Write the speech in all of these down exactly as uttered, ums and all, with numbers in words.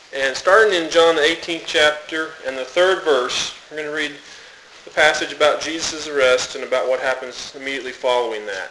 And starting in John the eighteenth chapter and the third verse, we're going to read the passage about Jesus' arrest and about what happens immediately following that.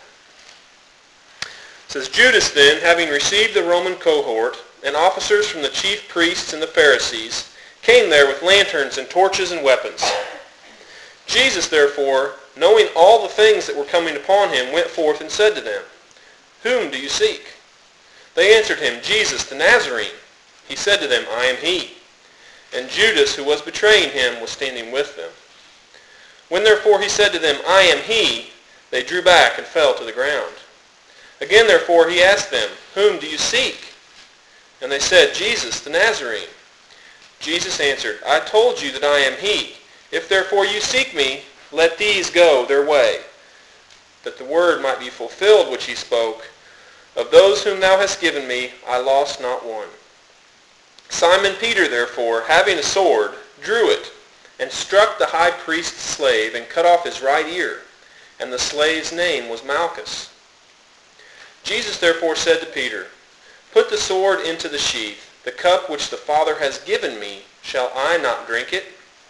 It says, Judas then, having received the Roman cohort, and officers from the chief priests and the Pharisees, came there with lanterns and torches and weapons. Jesus, therefore, knowing all the things that were coming upon him, went forth and said to them, Whom do you seek? They answered him, Jesus the Nazarene. He said to them, I am he. And Judas, who was betraying him, was standing with them. When therefore he said to them, I am he, they drew back and fell to the ground. Again therefore he asked them, Whom do you seek? And they said, Jesus the Nazarene. Jesus answered, I told you that I am he. If therefore you seek me, let these go their way, that the word might be fulfilled which he spoke, Of those whom thou hast given me, I lost not one. Simon Peter, therefore, having a sword, drew it, and struck the high priest's slave, and cut off his right ear. And the slave's name was Malchus. Jesus therefore said to Peter, Put the sword into the sheath. The cup which the Father has given me, shall I not drink it?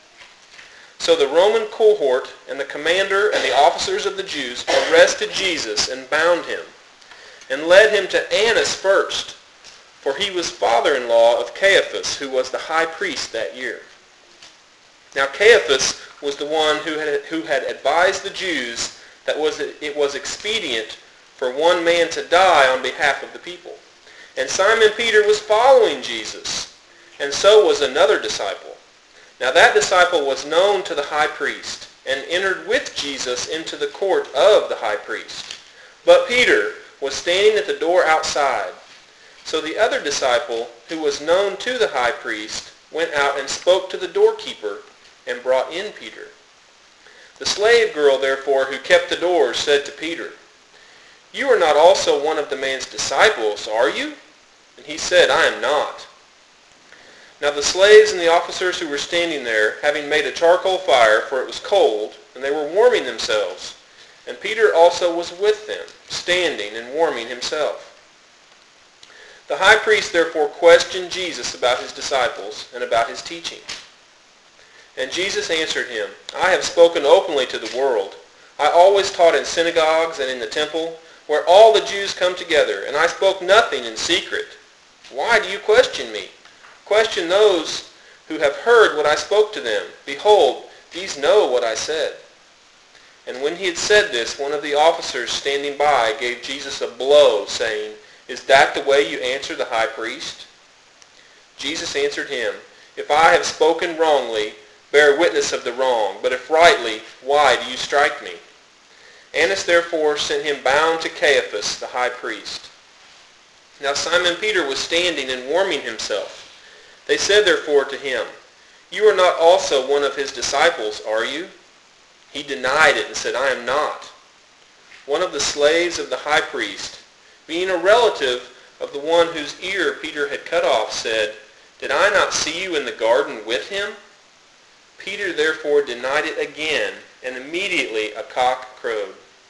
So the Roman cohort and the commander and the officers of the Jews arrested Jesus and bound him, and led him to Annas first, for he was father-in-law of Caiaphas, who was the high priest that year. Now Caiaphas was the one who had, who had advised the Jews that was it was expedient for one man to die on behalf of the people. And Simon Peter was following Jesus, and so was another disciple. Now that disciple was known to the high priest, and entered with Jesus into the court of the high priest. But Peter was standing at the door outside. So the other disciple, who was known to the high priest, went out and spoke to the doorkeeper, and brought in Peter. The slave girl, therefore, who kept the doors, said to Peter, You are not also one of the man's disciples, are you? And he said, I am not. Now the slaves and the officers who were standing there, having made a charcoal fire, for it was cold, and they were warming themselves. And Peter also was with them, standing and warming himself. The high priest therefore questioned Jesus about his disciples and about his teaching. And Jesus answered him, I have spoken openly to the world. I always taught in synagogues and in the temple, where all the Jews come together, and I spoke nothing in secret. Why do you question me? Question those who have heard what I spoke to them. Behold, these know what I said. And when he had said this, one of the officers standing by gave Jesus a blow, saying, Is that the way you answer the high priest? Jesus answered him, If I have spoken wrongly, bear witness of the wrong, but if rightly, why do you strike me? Annas therefore sent him bound to Caiaphas, the high priest. Now Simon Peter was standing and warming himself. They said therefore to him, You are not also one of his disciples, are you? He denied it and said, I am not. One of the slaves of the high priest, being a relative of the one whose ear Peter had cut off, said, Did I not see you in the garden with him? Peter therefore denied it again, and immediately a cock crowed.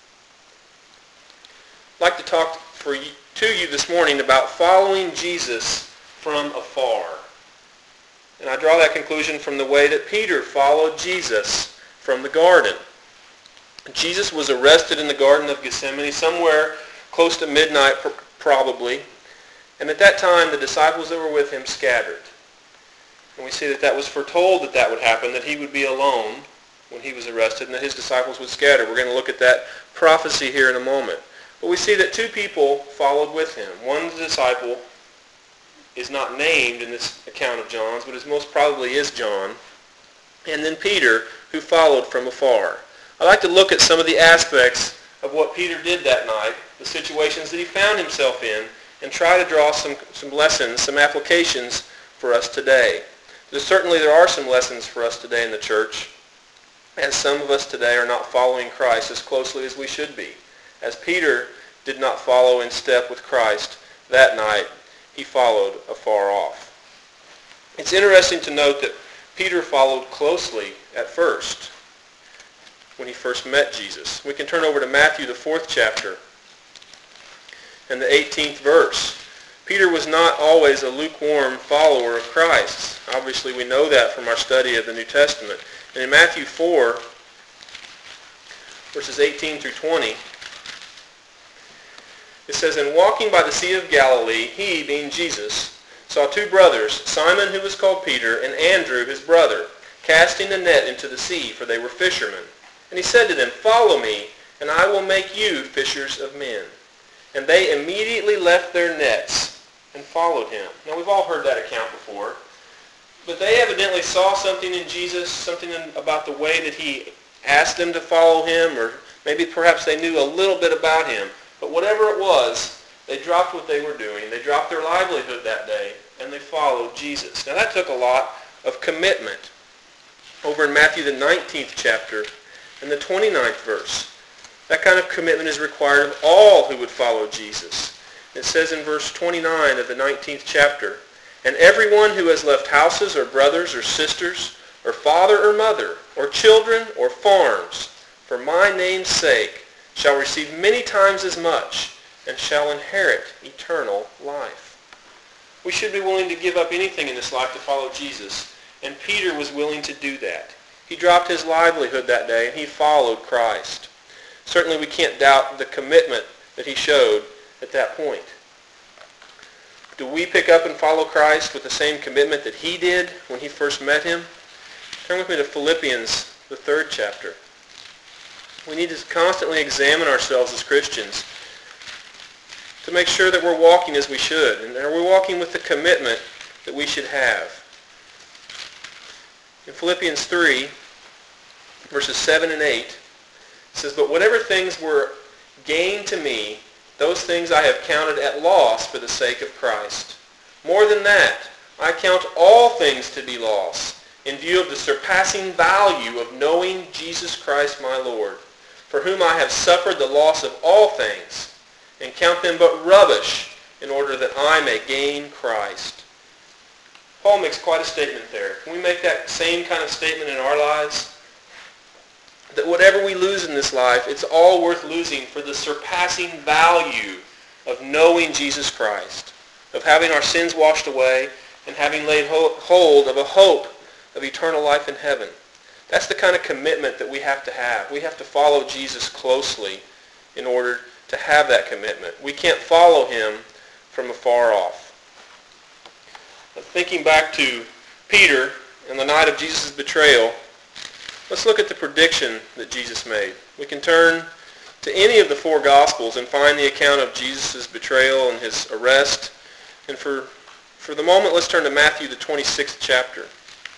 I'd like to talk for you, to you this morning about following Jesus from afar. And I draw that conclusion from the way that Peter followed Jesus from the garden. Jesus was arrested in the Garden of Gethsemane somewhere close to midnight probably. And at that time the disciples that were with him scattered. And we see that that was foretold that that would happen, that he would be alone when he was arrested and that his disciples would scatter. We're going to look at that prophecy here in a moment. But we see that two people followed with him. One, the disciple, is not named in this account of John's, but is most probably is John. And then Peter, who followed from afar. I'd like to look at some of the aspects of what Peter did that night, the situations that he found himself in, and try to draw some, some lessons, some applications for us today. There's certainly there are some lessons for us today in the church, as some of us today are not following Christ as closely as we should be. As Peter did not follow in step with Christ that night, he followed afar off. It's interesting to note that Peter followed closely at first when he first met Jesus. We can turn over to Matthew, the fourth chapter, and the eighteenth verse. Peter was not always a lukewarm follower of Christ. Obviously, we know that from our study of the New Testament. And in Matthew four, verses eighteen through twenty, it says, "And walking by the Sea of Galilee, he, being Jesus, saw two brothers, Simon, who was called Peter, and Andrew, his brother, casting a net into the sea, for they were fishermen. And he said to them, Follow me, and I will make you fishers of men. And they immediately left their nets and followed him." Now, we've all heard that account before. But they evidently saw something in Jesus, something in, about the way that he asked them to follow him, or maybe perhaps they knew a little bit about him. But whatever it was, they dropped what they were doing. They dropped their livelihood that day, and they followed Jesus. Now, that took a lot of commitment. Over in Matthew, the nineteenth chapter, and the twenty-ninth verse, that kind of commitment is required of all who would follow Jesus. It says in verse twenty-nine of the nineteenth chapter, "And everyone who has left houses or brothers or sisters or father or mother or children or farms for my name's sake shall receive many times as much and shall inherit eternal life." We should be willing to give up anything in this life to follow Jesus, and Peter was willing to do that. He dropped his livelihood that day, and he followed Christ. Certainly we can't doubt the commitment that he showed at that point. Do we pick up and follow Christ with the same commitment that he did when he first met him? Turn with me to Philippians, the third chapter. We need to constantly examine ourselves as Christians to make sure that we're walking as we should. And are we walking with the commitment that we should have? In Philippians three, verses seven and eight, it says, "But whatever things were gain to me, those things I have counted at loss for the sake of Christ. More than that, I count all things to be loss, in view of the surpassing value of knowing Jesus Christ my Lord, for whom I have suffered the loss of all things, and count them but rubbish, in order that I may gain Christ." Paul makes quite a statement there. Can we make that same kind of statement in our lives? That whatever we lose in this life, it's all worth losing for the surpassing value of knowing Jesus Christ, of having our sins washed away, and having laid hold of a hope of eternal life in heaven. That's the kind of commitment that we have to have. We have to follow Jesus closely in order to have that commitment. We can't follow him from afar off. Thinking back to Peter and the night of Jesus' betrayal, let's look at the prediction that Jesus made. We can turn to any of the four Gospels and find the account of Jesus' betrayal and his arrest. And for, for the moment, let's turn to Matthew, the twenty-sixth chapter.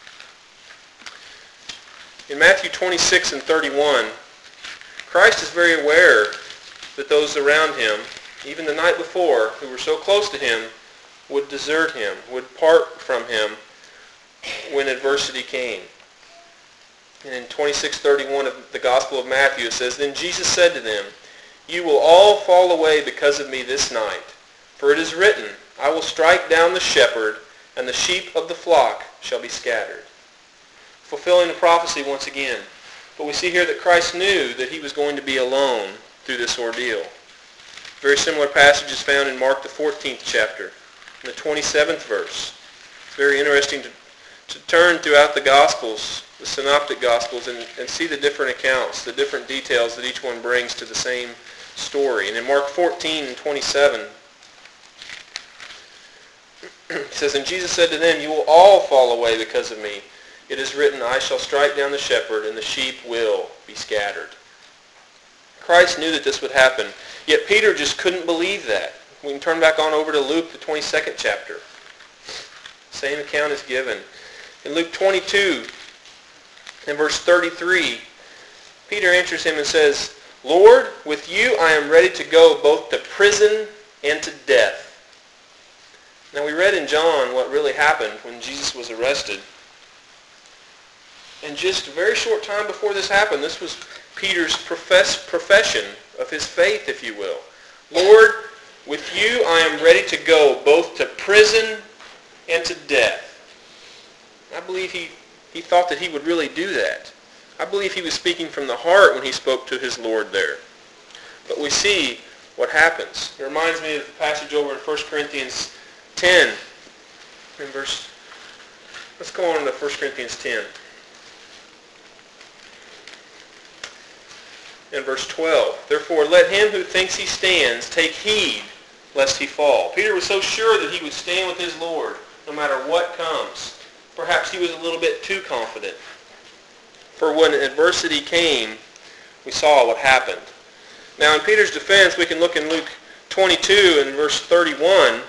In Matthew twenty-six and thirty-one, Christ is very aware that those around him, even the night before, who were so close to him, would desert him, would part from him when adversity came. And in twenty-six thirty-one of the Gospel of Matthew, it says, "Then Jesus said to them, You will all fall away because of me this night. For it is written, I will strike down the shepherd, and the sheep of the flock shall be scattered." Fulfilling the prophecy once again. But we see here that Christ knew that he was going to be alone through this ordeal. A very similar passage is found in Mark, the fourteenth chapter, in the twenty-seventh verse. It's very interesting to, to turn throughout the Gospels, the Synoptic Gospels, and, and see the different accounts, the different details that each one brings to the same story. And in Mark fourteen and twenty-seven, it says, "And Jesus said to them, You will all fall away because of me. It is written, I shall strike down the shepherd, and the sheep will be scattered." Christ knew that this would happen, yet Peter just couldn't believe that. We can turn back on over to Luke, the twenty-second chapter. Same account is given. In Luke twenty-two, in verse thirty-three, Peter answers him and says, "Lord, with you I am ready to go both to prison and to death." Now we read in John what really happened when Jesus was arrested. And just a very short time before this happened, this was Peter's profess, profession of his faith, if you will. "Lord, with you I am ready to go both to prison and to death." I believe he, he thought that he would really do that. I believe he was speaking from the heart when he spoke to his Lord there. But we see what happens. It reminds me of the passage over in First Corinthians ten, in verse, let's go on to First Corinthians ten. In verse twelve, therefore let him who thinks he stands take heed lest he fall. Peter was so sure that he would stand with his Lord no matter what comes. Perhaps he was a little bit too confident. For when adversity came, we saw what happened. Now in Peter's defense, we can look in Luke twenty-two and verse thirty-one.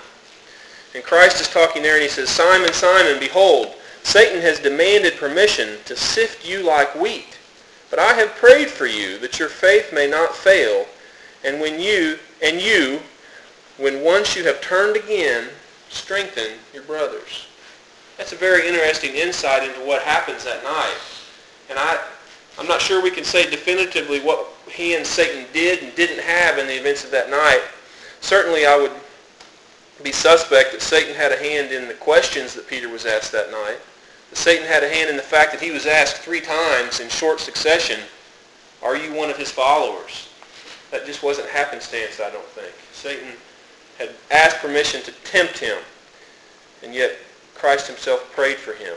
And Christ is talking there and he says, Simon, Simon, behold, Satan has demanded permission to sift you like wheat. But I have prayed for you that your faith may not fail. And when you, and you, when once you have turned again, strengthen your brothers. That's a very interesting insight into what happens that night. And I, I'm not sure we can say definitively what he and Satan did and didn't have in the events of that night. Certainly I would be suspect that Satan had a hand in the questions that Peter was asked that night. That Satan had a hand in the fact that he was asked three times in short succession, are you one of his followers? That just wasn't happenstance, I don't think. Satan had asked permission to tempt him, and yet Christ himself prayed for him.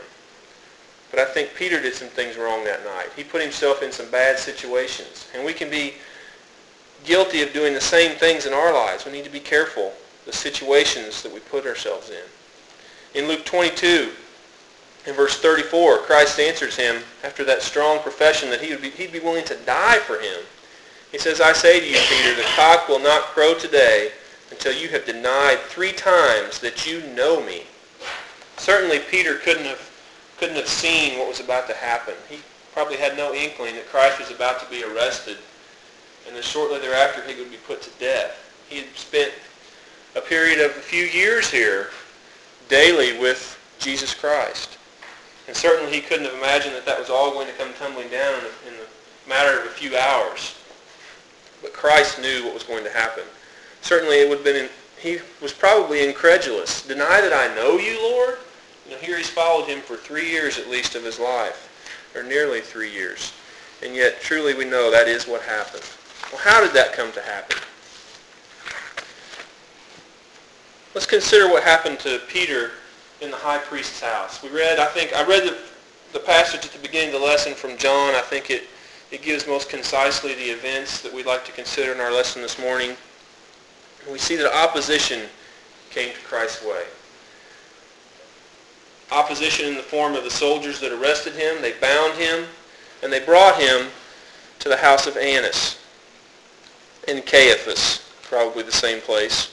But I think Peter did some things wrong that night. He put himself in some bad situations. And we can be guilty of doing the same things in our lives. We need to be careful the situations that we put ourselves in. In Luke twenty-two, in verse thirty-four, Christ answers him after that strong profession that he would be, he'd be willing to die for him. He says, I say to you, Peter, the cock will not crow today until you have denied three times that you know me. Certainly Peter couldn't have couldn't have seen what was about to happen. He probably had no inkling that Christ was about to be arrested, and then shortly thereafter he would be put to death. He had spent a period of a few years here daily with Jesus Christ. And certainly he couldn't have imagined that that was all going to come tumbling down in the, in the matter of a few hours. But Christ knew what was going to happen. Certainly it would have been, in, he was probably incredulous. Deny that I know you, Lord? You know, here he's followed him for three years at least of his life, or nearly three years. And yet truly we know that is what happened. Well, how did that come to happen? Let's consider what happened to Peter in the high priest's house. We read, I think, I read the, the passage at the beginning of the lesson from John. I think it, it gives most concisely the events that we'd like to consider in our lesson this morning. We see that opposition came to Christ's way. Opposition in the form of the soldiers that arrested him. They bound him, and they brought him to the house of Annas and Caiaphas, probably the same place.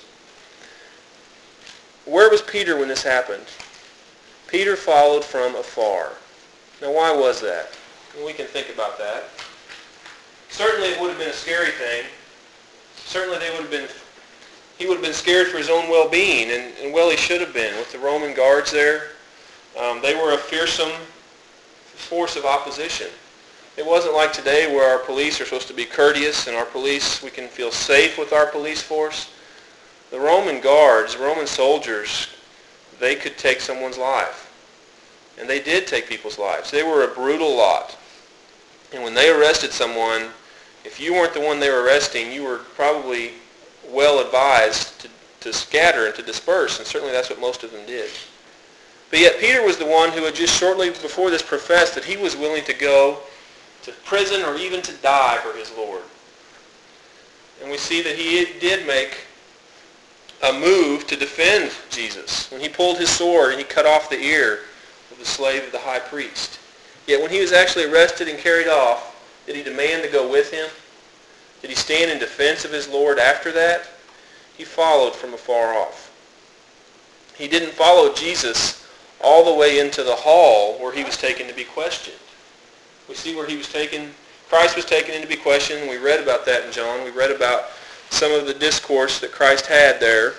Where was Peter when this happened? Peter followed from afar. Now why was that? Well, we can think about that. Certainly it would have been a scary thing. Certainly they would have been, he would have been scared for his own well-being, and, and well he should have been with the Roman guards there. Um, they were a fearsome force of opposition. It wasn't like today where our police are supposed to be courteous and our police, we can feel safe with our police force. The Roman guards, Roman soldiers, they could take someone's life. And they did take people's lives. They were a brutal lot. And when they arrested someone, if you weren't the one they were arresting, you were probably well advised to, to scatter and to disperse. And certainly that's what most of them did. But yet Peter was the one who had just shortly before this professed that he was willing to go to prison or even to die for his Lord. And we see that he did make a move to defend Jesus when he pulled his sword and he cut off the ear of the slave of the high priest. Yet when he was actually arrested and carried off, did he demand to go with him? Did he stand in defense of his Lord after that? He followed from afar off. He didn't follow Jesus all the way into the hall where he was taken to be questioned. We see where he was taken, Christ was taken in to be questioned. We read about that in John. We read about some of the discourse that Christ had there.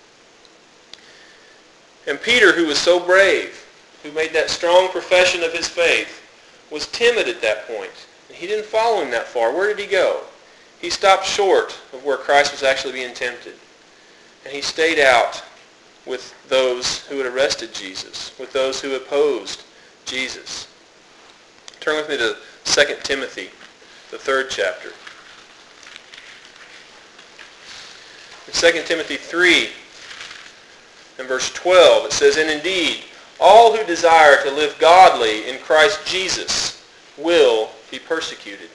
And Peter, who was so brave, who made that strong profession of his faith, was timid at that point. And he didn't follow him that far. Where did he go? He stopped short of where Christ was actually being tempted. And he stayed out with those who had arrested Jesus, with those who opposed Jesus. Turn with me to Second Timothy, the third chapter. In Second Timothy three, In verse twelve it says, "And indeed, all who desire to live godly in Christ Jesus will be persecuted."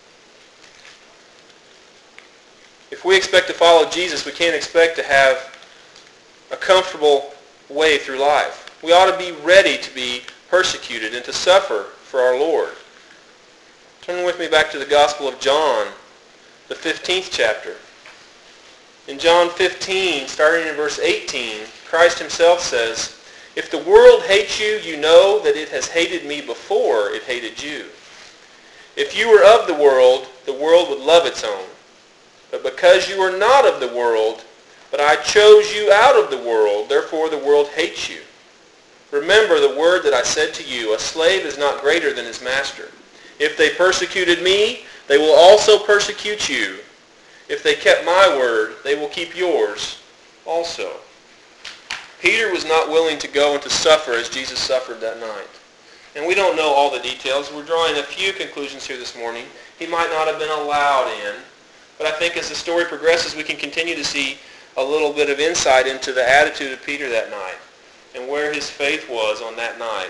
If we expect to follow Jesus, we can't expect to have a comfortable way through life. We ought to be ready to be persecuted and to suffer for our Lord. Turn with me back to the Gospel of John, the fifteenth chapter. In John fifteen, starting in verse eighteen, Christ himself says, "If the world hates you, you know that it has hated me before it hated you. If you were of the world, the world would love its own. But because you are not of the world, but I chose you out of the world, therefore the world hates you. Remember the word that I said to you, a slave is not greater than his master. If they persecuted me, they will also persecute you. If they kept my word, they will keep yours also." Peter was not willing to go and to suffer as Jesus suffered that night. And we don't know all the details. We're drawing a few conclusions here this morning. He might not have been allowed in. But I think as the story progresses, we can continue to see a little bit of insight into the attitude of Peter that night and where his faith was on that night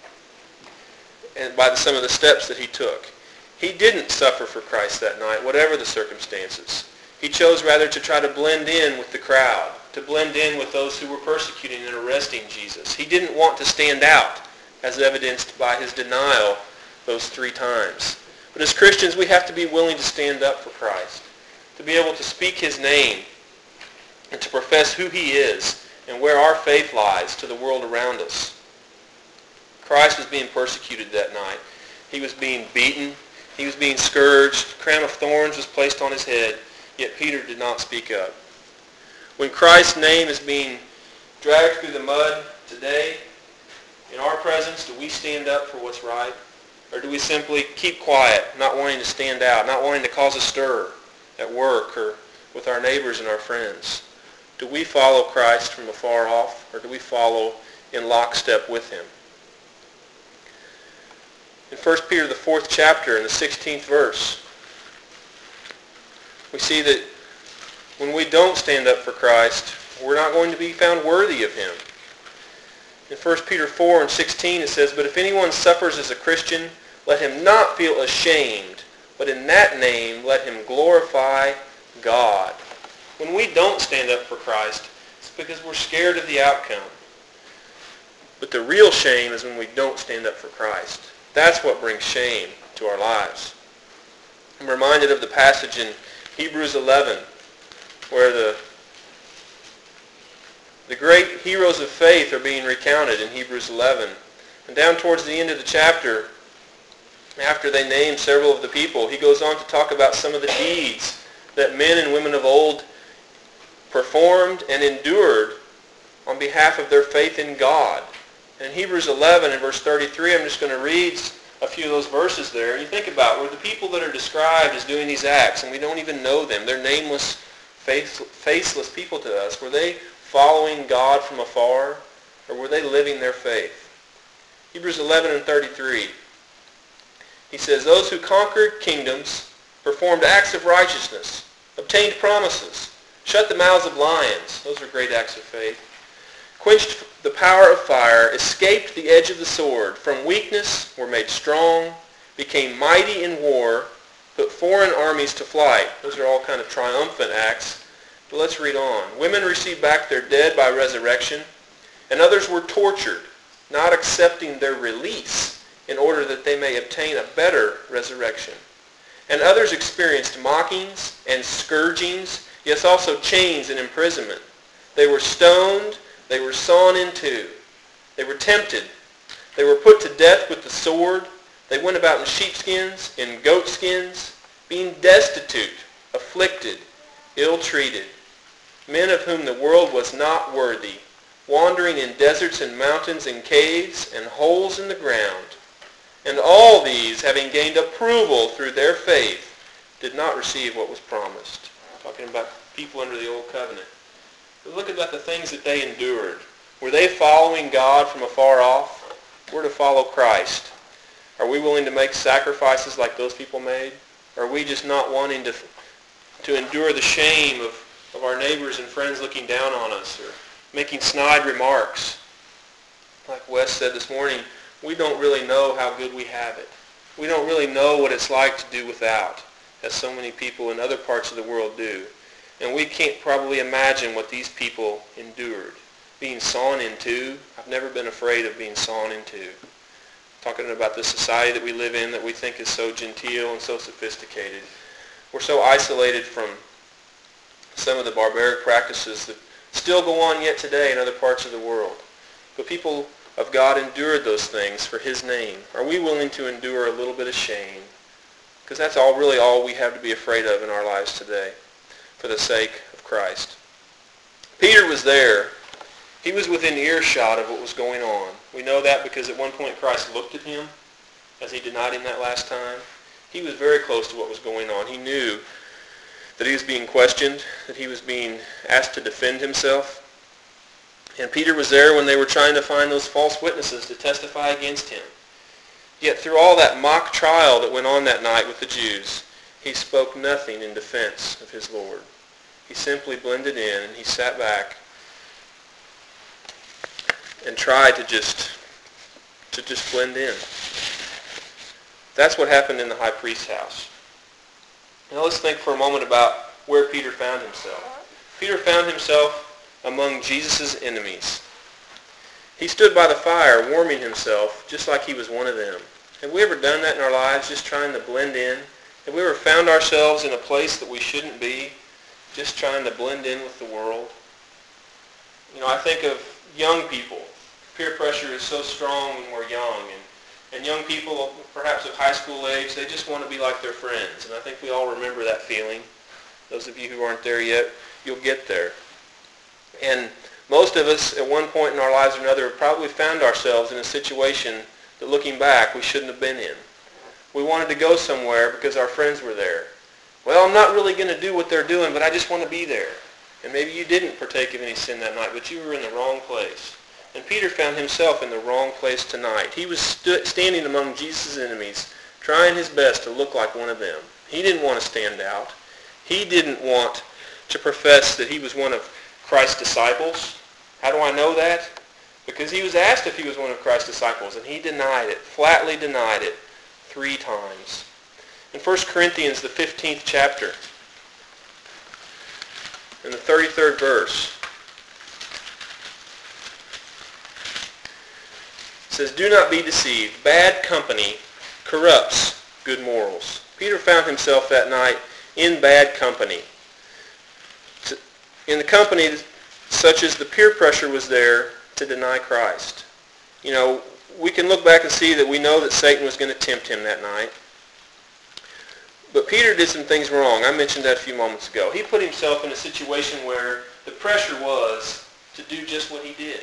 and by the, some of the steps that he took. He didn't suffer for Christ that night, whatever the circumstances. He chose rather to try to blend in with the crowd, to blend in with those who were persecuting and arresting Jesus. He didn't want to stand out, as evidenced by his denial those three times. But as Christians, we have to be willing to stand up for Christ, to be able to speak his name and to profess who he is and where our faith lies to the world around us. Christ was being persecuted that night. He was being beaten. He was being scourged. A crown of thorns was placed on his head, yet Peter did not speak up. When Christ's name is being dragged through the mud today, in our presence, do we stand up for what's right? Or do we simply keep quiet, not wanting to stand out, not wanting to cause a stir at work or with our neighbors and our friends? Do we follow Christ from afar off, or do we follow in lockstep with him? In First Peter, the fourth chapter, in the sixteenth verse, we see that when we don't stand up for Christ, we're not going to be found worthy of him. In First Peter four and sixteen it says, "But if anyone suffers as a Christian, let him not feel ashamed, but in that name let him glorify God." When we don't stand up for Christ, it's because we're scared of the outcome. But the real shame is when we don't stand up for Christ. That's what brings shame to our lives. I'm reminded of the passage in Hebrews eleven where the The great heroes of faith are being recounted in Hebrews eleven. And down towards the end of the chapter, after they name several of the people, he goes on to talk about some of the deeds that men and women of old performed and endured on behalf of their faith in God. And in Hebrews eleven and verse thirty-three, I'm just going to read a few of those verses there. And you think about, were the people that are described as doing these acts, and we don't even know them, they're nameless, faceless people to us, were they following God from afar, or were they living their faith? Hebrews eleven and thirty-three. He says, "Those who conquered kingdoms, performed acts of righteousness, obtained promises, shut the mouths of lions," those are great acts of faith, "quenched the power of fire, escaped the edge of the sword, from weakness were made strong, became mighty in war, put foreign armies to flight." Those are all kind of triumphant acts. But let's read on. "Women received back their dead by resurrection, and others were tortured, not accepting their release in order that they may obtain a better resurrection. And others experienced mockings and scourgings, yes, also chains and imprisonment. They were stoned, they were sawn in two. They were tempted. They were put to death with the sword. They went about in sheepskins, in goatskins, being destitute, afflicted, ill-treated, men of whom the world was not worthy, wandering in deserts and mountains and caves and holes in the ground. And all these, having gained approval through their faith, did not receive what was promised." Talking about people under the old covenant. But look at the things that they endured. Were they following God from afar off? We're to follow Christ. Are we willing to make sacrifices like those people made? Or are we just not wanting to, to endure the shame of, of our neighbors and friends looking down on us, or making snide remarks. Like Wes said this morning, we don't really know how good we have it. We don't really know what it's like to do without, as so many people in other parts of the world do. And we can't probably imagine what these people endured. Being sawn in two. I've never been afraid of being sawn in two. Talking about the society that we live in that we think is so genteel and so sophisticated. We're so isolated from some of the barbaric practices that still go on yet today in other parts of the world. But people of God endured those things for His name. Are we willing to endure a little bit of shame? Because that's all really all we have to be afraid of in our lives today for the sake of Christ. Peter was there. He was within earshot of what was going on. We know that because at one point Christ looked at him as He denied Him that last time. He was very close to what was going on. He knew that he was being questioned, that he was being asked to defend himself. And Peter was there when they were trying to find those false witnesses to testify against him. Yet through all that mock trial that went on that night with the Jews, he spoke nothing in defense of his Lord. He simply blended in and he sat back and tried to just to just blend in. That's what happened in the high priest's house. Now let's think for a moment about where Peter found himself. Peter found himself among Jesus' enemies. He stood by the fire warming himself just like he was one of them. Have we ever done that in our lives, just trying to blend in? Have we ever found ourselves in a place that we shouldn't be, just trying to blend in with the world? You know, I think of young people. Peer pressure is so strong when we're young. And, and young people, perhaps of high school age, they just want to be like their friends. And I think we all remember that feeling. Those of you who aren't there yet, you'll get there. And most of us, at one point in our lives or another, have probably found ourselves in a situation that, looking back, we shouldn't have been in. We wanted to go somewhere because our friends were there. Well, I'm not really going to do what they're doing, but I just want to be there. And maybe you didn't partake of any sin that night, but you were in the wrong place. And Peter found himself in the wrong place tonight. He was stu- standing among Jesus' enemies, trying his best to look like one of them. He didn't want to stand out. He didn't want to profess that he was one of Christ's disciples. How do I know that? Because he was asked if he was one of Christ's disciples, and he denied it, flatly denied it, three times. In First Corinthians, the fifteenth chapter, in the thirty-third verse, it says, "Do not be deceived. Bad company corrupts good morals." Peter found himself that night in bad company. In the company such as the peer pressure was there to deny Christ. You know, we can look back and see that we know that Satan was going to tempt him that night. But Peter did some things wrong. I mentioned that a few moments ago. He put himself in a situation where the pressure was to do just what he did.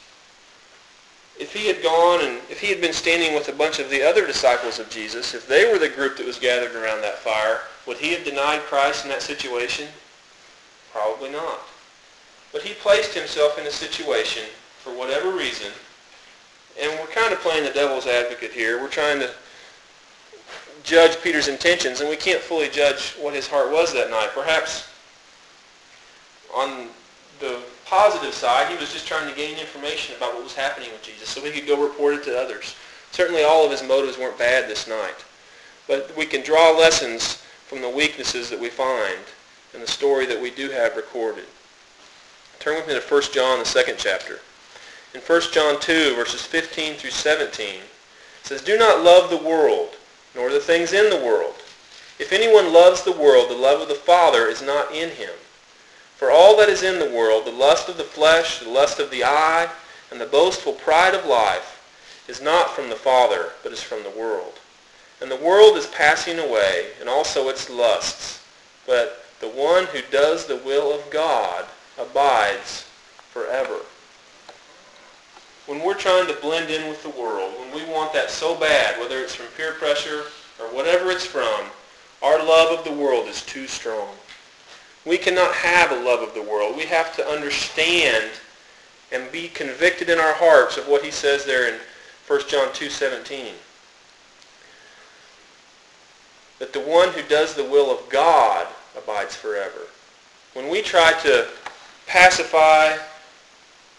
If he had gone and if he had been standing with a bunch of the other disciples of Jesus, if they were the group that was gathered around that fire, would he have denied Christ in that situation? Probably not. But he placed himself in a situation, for whatever reason, and we're kind of playing the devil's advocate here. We're trying to judge Peter's intentions, and we can't fully judge what his heart was that night. Perhaps on the positive side, he was just trying to gain information about what was happening with Jesus so he could go report it to others. Certainly all of his motives weren't bad this night. But we can draw lessons from the weaknesses that we find in the story that we do have recorded. Turn with me to First John, the second chapter. In First John two, verses fifteen through seventeen, it says, "Do not love the world, nor the things in the world. If anyone loves the world, the love of the Father is not in him. For all that is in the world, the lust of the flesh, the lust of the eye, and the boastful pride of life, is not from the Father, but is from the world. And the world is passing away, and also its lusts. But the one who does the will of God abides forever." When we're trying to blend in with the world, when we want that so bad, whether it's from peer pressure or whatever it's from, our love of the world is too strong. We cannot have a love of the world. We have to understand and be convicted in our hearts of what he says there in First John two seventeen. That the one who does the will of God abides forever. When we try to pacify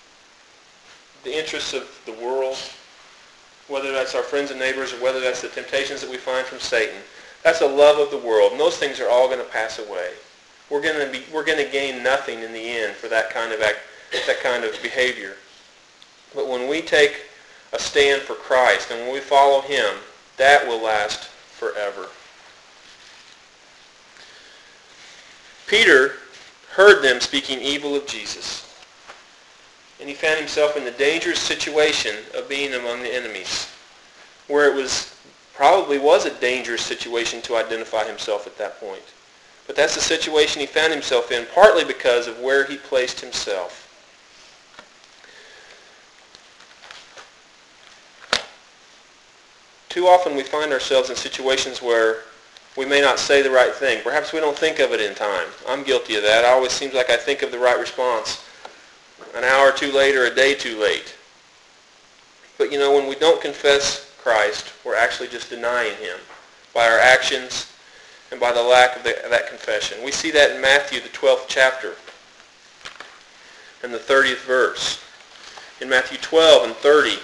the interests of the world, whether that's our friends and neighbors or whether that's the temptations that we find from Satan, that's a love of the world. And those things are all going to pass away. We're going to be, we're going to gain nothing in the end for that kind of act, that kind of behavior. But when we take a stand for Christ and when we follow him, that will last forever. Peter heard them speaking evil of Jesus, and he found himself in the dangerous situation of being among the enemies, where it was probably was a dangerous situation to identify himself at that point. But that's the situation he found himself in, partly because of where he placed himself. Too often we find ourselves in situations where we may not say the right thing. Perhaps we don't think of it in time. I'm guilty of that. It always seems like I think of the right response an hour too late or a day too late. But you know, when we don't confess Christ, we're actually just denying him by our actions and by the lack of, the, of that confession. We see that in Matthew, the twelfth chapter, and the thirtieth verse. In Matthew twelve and thirty,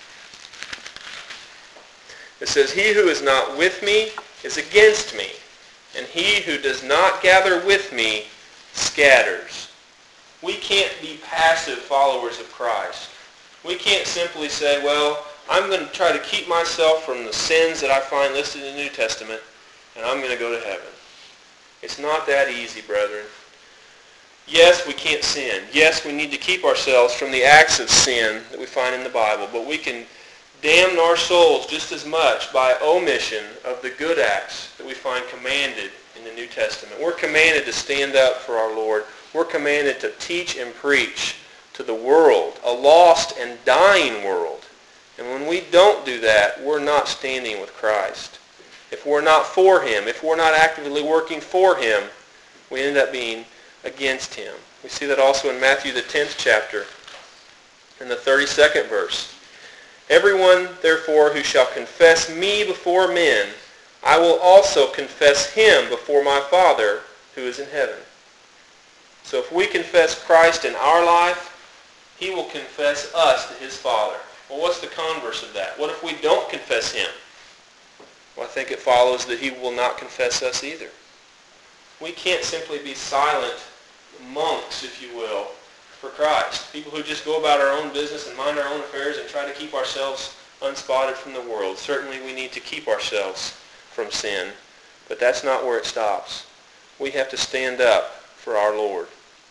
it says, "He who is not with me is against me, and he who does not gather with me scatters." We can't be passive followers of Christ. We can't simply say, well, I'm going to try to keep myself from the sins that I find listed in the New Testament, and I'm going to go to heaven. It's not that easy, brethren. Yes, we can't sin. Yes, we need to keep ourselves from the acts of sin that we find in the Bible, but we can damn our souls just as much by omission of the good acts that we find commanded in the New Testament. We're commanded to stand up for our Lord. We're commanded to teach and preach to the world, a lost and dying world. And when we don't do that, we're not standing with Christ. If we're not for him, if we're not actively working for him, we end up being against him. We see that also in Matthew, the tenth chapter, in the thirty-second verse. "Everyone, therefore, who shall confess me before men, I will also confess him before my Father who is in heaven." So if we confess Christ in our life, he will confess us to his Father. Well, what's the converse of that? What if we don't confess him? Well, I think it follows that he will not confess us either. We can't simply be silent monks, if you will, for Christ. People who just go about our own business and mind our own affairs and try to keep ourselves unspotted from the world. Certainly we need to keep ourselves from sin, but that's not where it stops. We have to stand up for our Lord.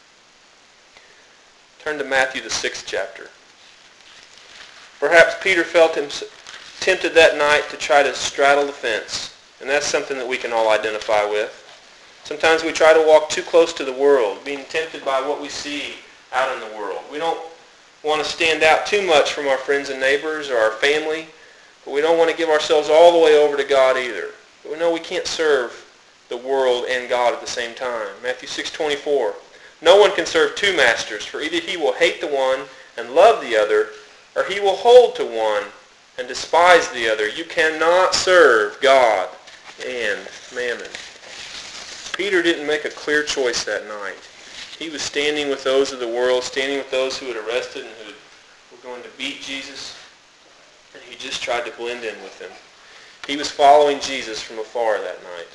Turn to Matthew, the sixth chapter. Perhaps Peter felt him tempted that night to try to straddle the fence, and that's something that we can all identify with. Sometimes we try to walk too close to the world, being tempted by what we see out in the world. We don't want to stand out too much from our friends and neighbors or our family, but we don't want to give ourselves all the way over to God either. But we know we can't serve the world and God at the same time. Matthew six twenty-four. "No one can serve two masters, for either he will hate the one and love the other, or he will hold to one and despise the other. You cannot serve God and mammon." Peter didn't make a clear choice that night. He was standing with those of the world, standing with those who had arrested and who were going to beat Jesus, and he just tried to blend in with them. He was following Jesus from afar that night.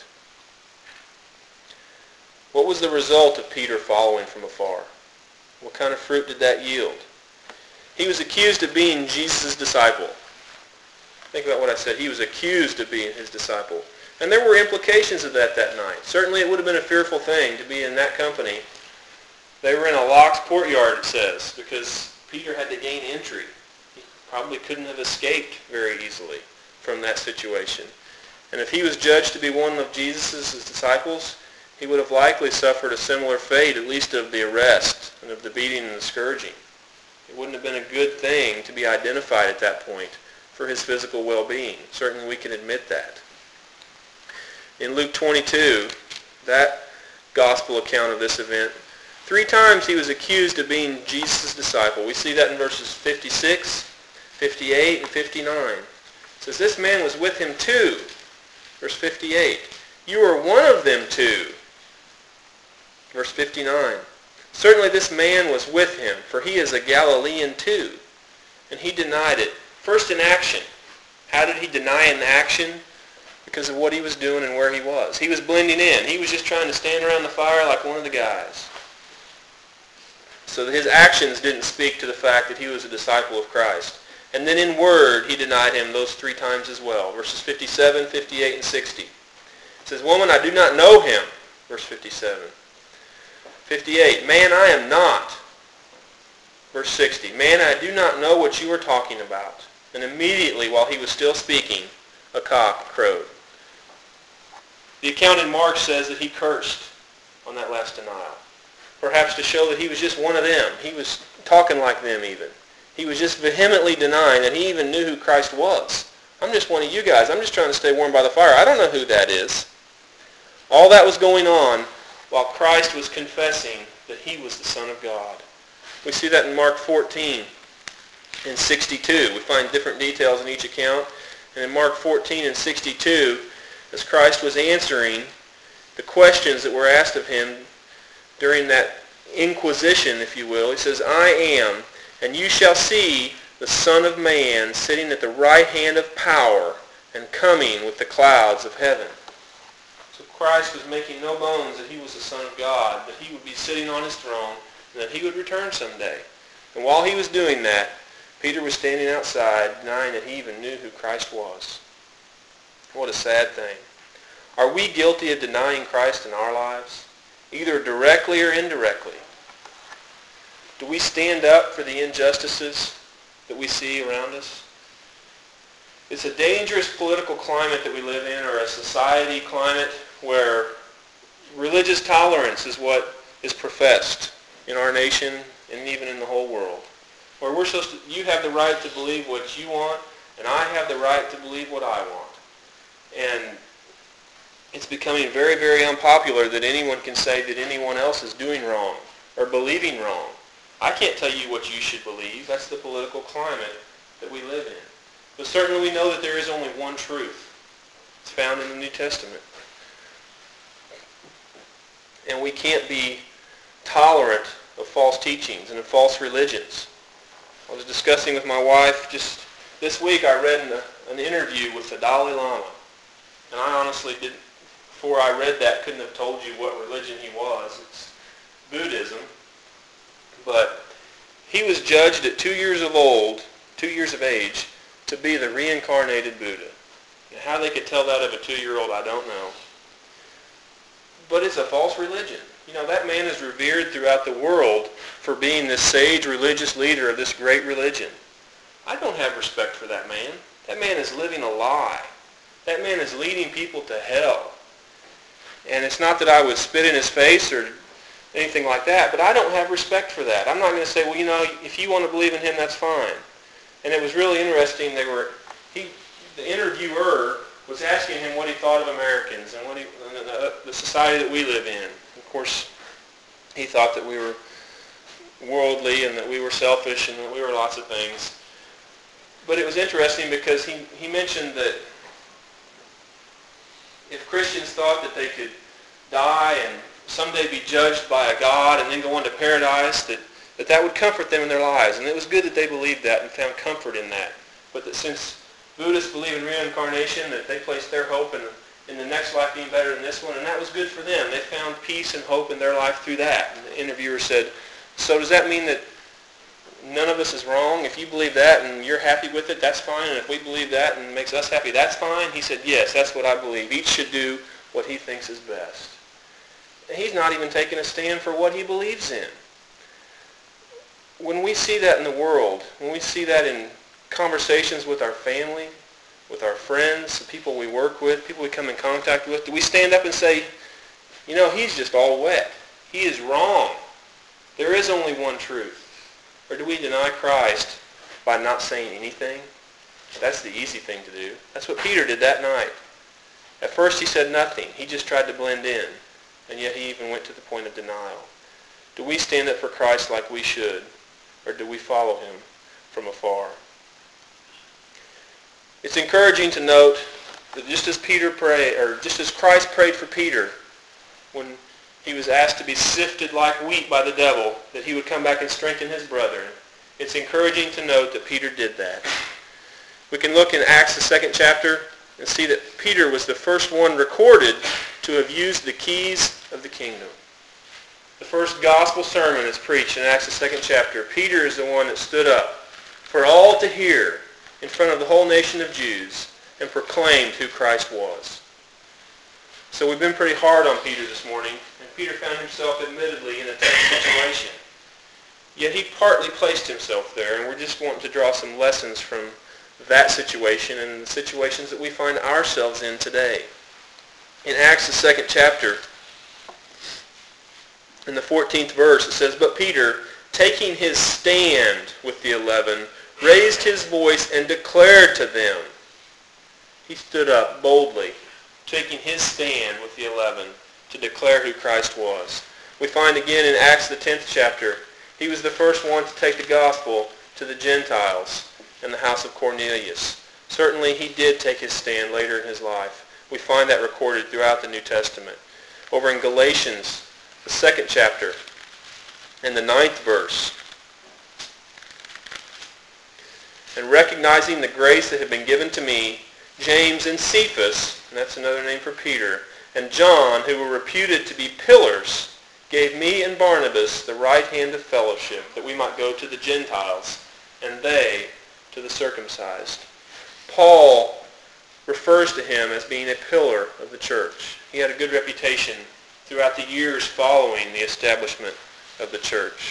What was the result of Peter following from afar? What kind of fruit did that yield? He was accused of being Jesus' disciple. Think about what I said. He was accused of being his disciple. And there were implications of that that night. Certainly it would have been a fearful thing to be in that company. They were in a locked courtyard, it says, because Peter had to gain entry. He probably couldn't have escaped very easily from that situation. And if he was judged to be one of Jesus' disciples, he would have likely suffered a similar fate, at least of the arrest and of the beating and the scourging. It wouldn't have been a good thing to be identified at that point for his physical well-being. Certainly we can admit that. In Luke twenty-two, that gospel account of this event, three times he was accused of being Jesus' disciple. We see that in verses fifty-six, fifty-eight, and fifty-nine. It says, "This man was with him too." Verse fifty-eight, "You are one of them too." Verse fifty-nine, "Certainly this man was with him, for he is a Galilean too." And he denied it. First in action. How did he deny in action? Because of what he was doing and where he was. He was blending in. He was just trying to stand around the fire like one of the guys. So that his actions didn't speak to the fact that he was a disciple of Christ. And then in word, he denied him those three times as well. Verses fifty-seven, fifty-eight, and sixty. It says, "Woman, I do not know him." Verse fifty-seven. fifty-eight, "Man, I am not." Verse sixty, "Man, I do not know what you are talking about." And immediately, while he was still speaking, a cock crowed. The account in Mark says that he cursed on that last denial. Perhaps to show that he was just one of them. He was talking like them even. He was just vehemently denying that he even knew who Christ was. I'm just one of you guys. I'm just trying to stay warm by the fire. I don't know who that is. All that was going on while Christ was confessing that he was the Son of God. We see that in Mark fourteen and sixty-two. We find different details in each account. And in Mark fourteen and sixty-two, as Christ was answering the questions that were asked of him during that inquisition, if you will, he says, "I am, and you shall see the Son of Man sitting at the right hand of power and coming with the clouds of heaven." So Christ was making no bones that he was the Son of God, that he would be sitting on his throne, and that he would return someday. And while he was doing that, Peter was standing outside denying that he even knew who Christ was. What a sad thing. Are we guilty of denying Christ in our lives, either directly or indirectly? Do we stand up for the injustices that we see around us? It's a dangerous political climate that we live in, or a society climate where religious tolerance is what is professed in our nation and even in the whole world. Where we're supposed to, you have the right to believe what you want, and I have the right to believe what I want. And it's becoming very, very unpopular that anyone can say that anyone else is doing wrong or believing wrong. I can't tell you what you should believe. That's the political climate that we live in. But certainly we know that there is only one truth. It's found in the New Testament. And we can't be tolerant of false teachings and of false religions. I was discussing with my wife just this week. I read an, an interview with the Dalai Lama. And I honestly didn't, before I read that, couldn't have told you what religion he was. It's Buddhism. But he was judged at two years of old, two years of age, to be the reincarnated Buddha. And how they could tell that of a two-year-old, I don't know. But it's a false religion. You know, that man is revered throughout the world for being this sage religious leader of this great religion. I don't have respect for that man. That man is living a lie. That man is leading people to hell. And it's not that I would spit in his face or anything like that, but I don't have respect for that. I'm not going to say, well, you know, if you want to believe in him, that's fine. And it was really interesting. They were, he, the interviewer was asking him what he thought of Americans and what he, the, the society that we live in. Of course, he thought that we were worldly and that we were selfish and that we were lots of things. But it was interesting because he, he mentioned that if Christians thought that they could die and someday be judged by a God and then go into paradise, that, that that would comfort them in their lives. And it was good that they believed that and found comfort in that. But that since Buddhists believe in reincarnation, that they placed their hope in, in the next life being better than this one, and that was good for them. They found peace and hope in their life through that. And the interviewer said, so does that mean that none of us is wrong? If you believe that and you're happy with it, that's fine. And if we believe that and it makes us happy, that's fine. He said, yes, that's what I believe. Each should do what he thinks is best. And he's not even taking a stand for what he believes in. When we see that in the world, when we see that in conversations with our family, with our friends, the people we work with, people we come in contact with, do we stand up and say, you know, he's just all wet. He is wrong. There is only one truth. Or do we deny Christ by not saying anything? That's the easy thing to do. That's what Peter did that night. At first he said nothing. He just tried to blend in. And yet he even went to the point of denial. Do we stand up for Christ like we should? Or do we follow him from afar? It's encouraging to note that just as Peter prayed, or just as Christ prayed for Peter when he was asked to be sifted like wheat by the devil, that he would come back and strengthen his brother. It's encouraging to note that Peter did that. We can look in Acts, the second chapter, and see that Peter was the first one recorded to have used the keys of the kingdom. The first gospel sermon is preached in Acts, the second chapter. Peter is the one that stood up for all to hear in front of the whole nation of Jews and proclaimed who Christ was. So we've been pretty hard on Peter this morning, and Peter found himself admittedly in a tough situation. Yet he partly placed himself there, and we're just wanting to draw some lessons from that situation and the situations that we find ourselves in today. In Acts, the second chapter, in the fourteenth verse, it says, "But Peter, taking his stand with the eleven, raised his voice and declared to them." He stood up boldly, taking his stand with the eleven to declare who Christ was. We find again in Acts, the tenth chapter, he was the first one to take the gospel to the Gentiles in the house of Cornelius. Certainly he did take his stand later in his life. We find that recorded throughout the New Testament. Over in Galatians, the second chapter, and the ninth verse, "And recognizing the grace that had been given to me, James and Cephas," and that's another name for Peter, "and John, who were reputed to be pillars, gave me and Barnabas the right hand of fellowship, that we might go to the Gentiles, and they to the circumcised." Paul refers to him as being a pillar of the church. He had a good reputation throughout the years following the establishment of the church.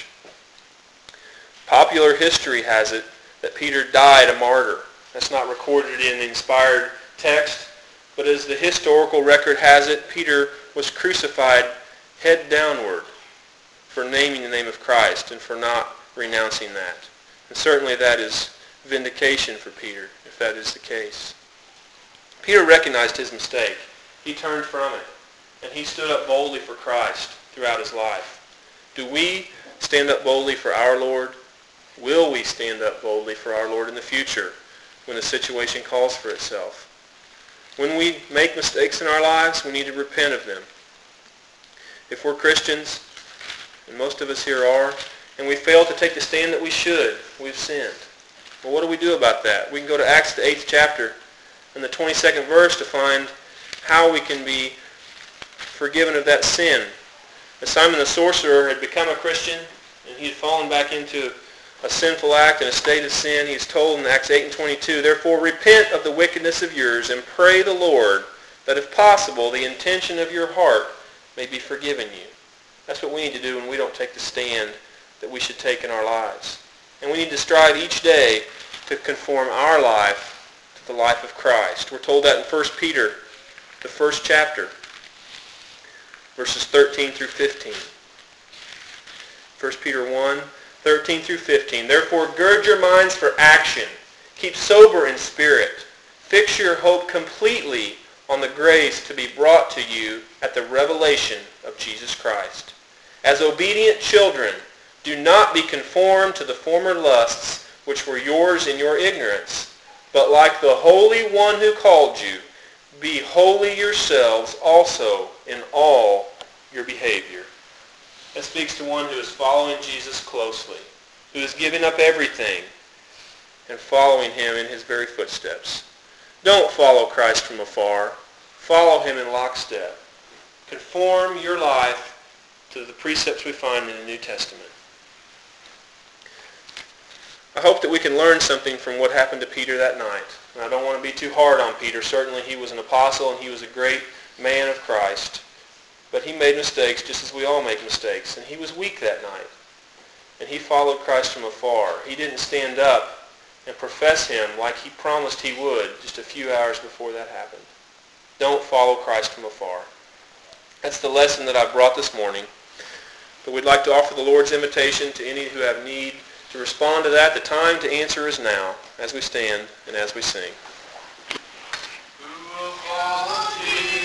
Popular history has it that Peter died a martyr. That's not recorded in the inspired text, but as the historical record has it, Peter was crucified head downward for naming the name of Christ and for not renouncing that. And certainly that is vindication for Peter, if that is the case. Peter recognized his mistake. He turned from it, and he stood up boldly for Christ throughout his life. Do we stand up boldly for our Lord? Will we stand up boldly for our Lord in the future when the situation calls for itself? When we make mistakes in our lives, we need to repent of them. If we're Christians, and most of us here are, and we fail to take the stand that we should, we've sinned. Well, what do we do about that? We can go to Acts, the eighth chapter, and the twenty-second verse to find how we can be forgiven of that sin. As Simon the sorcerer had become a Christian, and he had fallen back into a sinful act and a state of sin, he is told in Acts eight and twenty-two, "Therefore repent of the wickedness of yours, and pray the Lord, that if possible the intention of your heart may be forgiven you." That's what we need to do when we don't take the stand that we should take in our lives. And we need to strive each day to conform our life to the life of Christ. We're told that in First Peter, the first chapter, verses thirteen through fifteen. First Peter one, thirteen through fifteen. "Therefore gird your minds for action. Keep sober in spirit. Fix your hope completely on the grace to be brought to you at the revelation of Jesus Christ. As obedient children, do not be conformed to the former lusts which were yours in your ignorance, but like the Holy One who called you, be holy yourselves also in all your behavior." That speaks to one who is following Jesus closely, who is giving up everything and following him in his very footsteps. Don't follow Christ from afar. Follow him in lockstep. Conform your life to the precepts we find in the New Testament. I hope that we can learn something from what happened to Peter that night. And I don't want to be too hard on Peter. Certainly he was an apostle and he was a great man of Christ. But he made mistakes just as we all make mistakes. And he was weak that night. And he followed Christ from afar. He didn't stand up and profess him like he promised he would just a few hours before that happened. Don't follow Christ from afar. That's the lesson that I brought this morning. But we'd like to offer the Lord's invitation to any who have need to respond to that. The time to answer is now, as we stand and as we sing.